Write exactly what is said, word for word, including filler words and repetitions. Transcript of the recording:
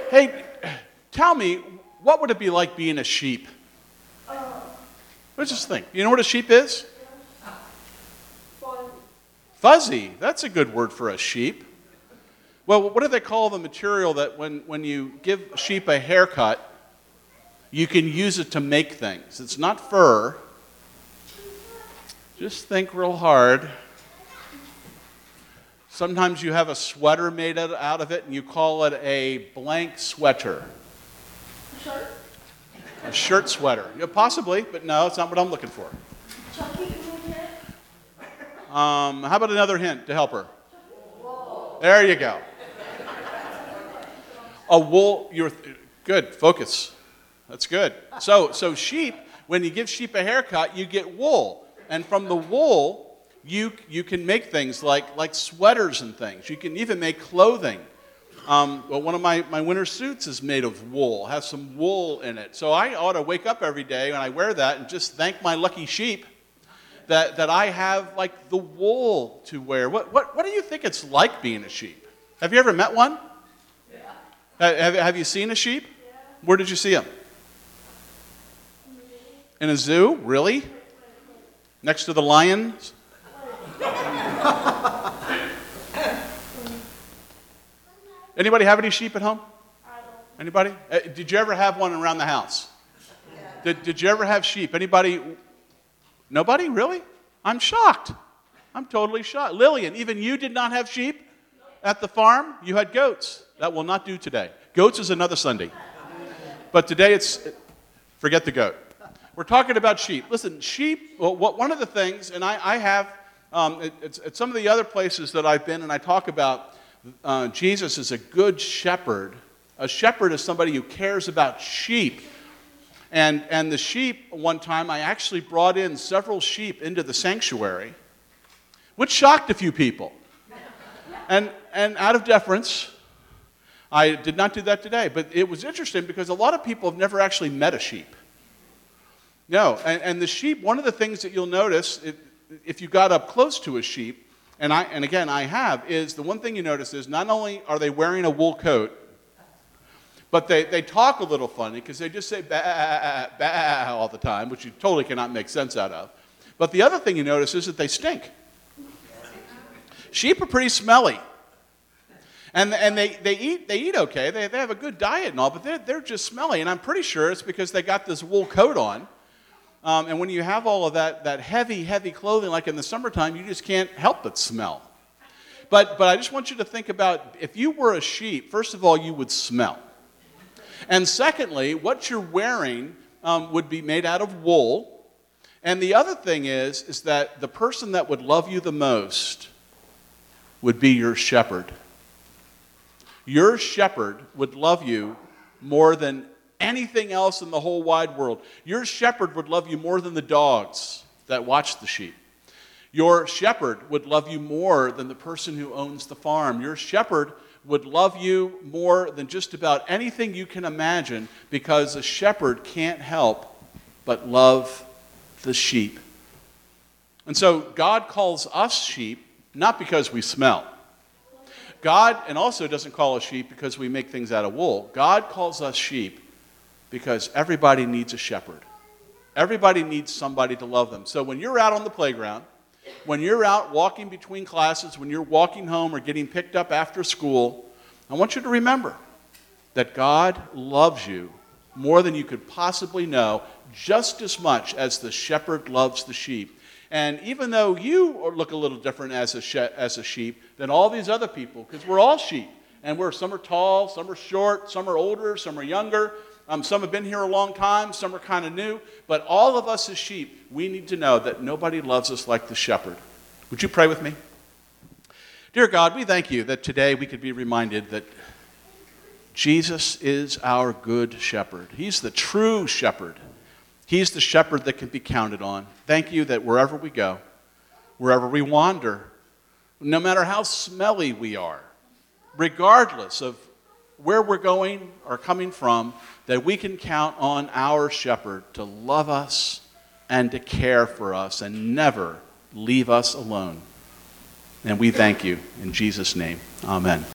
Hey, tell me, what would it be like being a sheep? Let's just think. You know what a sheep is? Fuzzy. That's a good word for a sheep. Well, what do they call the material that when, when you give a sheep a haircut, you can use it to make things? It's not fur. Just think real hard. Sometimes you have a sweater made out of it and you call it a blank sweater. A shirt? A shirt sweater. Yeah, possibly, but no, it's not what I'm looking for. Chucky, can we get it? Um, how about another hint to help her? There you go. A wool, you're good, focus. That's good. So, so sheep, when you give sheep a haircut, you get wool. And from the wool, you, you can make things like, like sweaters and things. You can even make clothing. Um, well, one of my, my winter suits is made of wool, has some wool in it. So I ought to wake up every day when I wear that and just thank my lucky sheep that, that I have like the wool to wear. What, what, what do you think it's like being a sheep? Have you ever met one? Yeah. Have, have you seen a sheep? Yeah. Where did you see them? In a zoo? Really? Next to the lions? Anybody have any sheep at home? Anybody? Uh, did you ever have one around the house? Yeah. Did, did you ever have sheep? Anybody? Nobody? Really? I'm shocked. I'm totally shocked. Lillian, even you did not have sheep at the farm? You had goats. That will not do today. Goats is another Sunday. But today it's, forget the goat. We're talking about sheep. Listen, sheep, well, what, one of the things, and I, I have, um, it, it's, at some of the other places that I've been, and I talk about uh, Jesus as a good shepherd. A shepherd is somebody who cares about sheep. And, and the sheep, one time, I actually brought in several sheep into the sanctuary, which shocked a few people. And, and out of deference, I did not do that today. But it was interesting because a lot of people have never actually met a sheep. No, and, and the sheep, one of the things that you'll notice if, if you got up close to a sheep, and, I, and again I have, is the one thing you notice is not only are they wearing a wool coat, but they, they talk a little funny because they just say bah, bah all the time, which you totally cannot make sense out of. But the other thing you notice is that they stink. Sheep are pretty smelly. And, and they, they, eat, they eat okay, they, they have a good diet and all, but they're, they're just smelly. And I'm pretty sure it's because they got this wool coat on. Um, and when you have all of that, that heavy, heavy clothing, like in the summertime, you just can't help but smell. But, but I just want you to think about, if you were a sheep, first of all, you would smell. And secondly, what you're wearing um, would be made out of wool. And the other thing is, is that the person that would love you the most would be your shepherd. Your shepherd would love you more than anything else in the whole wide world. Your shepherd would love you more than the dogs that watch the sheep. Your shepherd would love you more than the person who owns the farm. Your shepherd would love you more than just about anything you can imagine, because a shepherd can't help but love the sheep. And so God calls us sheep not because we smell. God, and also doesn't call us sheep because we make things out of wool. God calls us sheep because everybody needs a shepherd. Everybody needs somebody to love them. So when you're out on the playground, when you're out walking between classes, when you're walking home or getting picked up after school, I want you to remember that God loves you more than you could possibly know, just as much as the shepherd loves the sheep. And even though you look a little different as a, she- as a sheep than all these other people, because we're all sheep, and we're some are tall, some are short, some are older, some are younger, um, some have been here a long time, some are kind of new, but all of us as sheep, we need to know that nobody loves us like the shepherd. Would you pray with me? Dear God, we thank you that today we could be reminded that Jesus is our good shepherd. He's the true shepherd. He's the shepherd that can be counted on. Thank you that wherever we go, wherever we wander, no matter how smelly we are, regardless of where we're going or coming from, that we can count on our shepherd to love us and to care for us and never leave us alone. And we thank you in Jesus' name. Amen.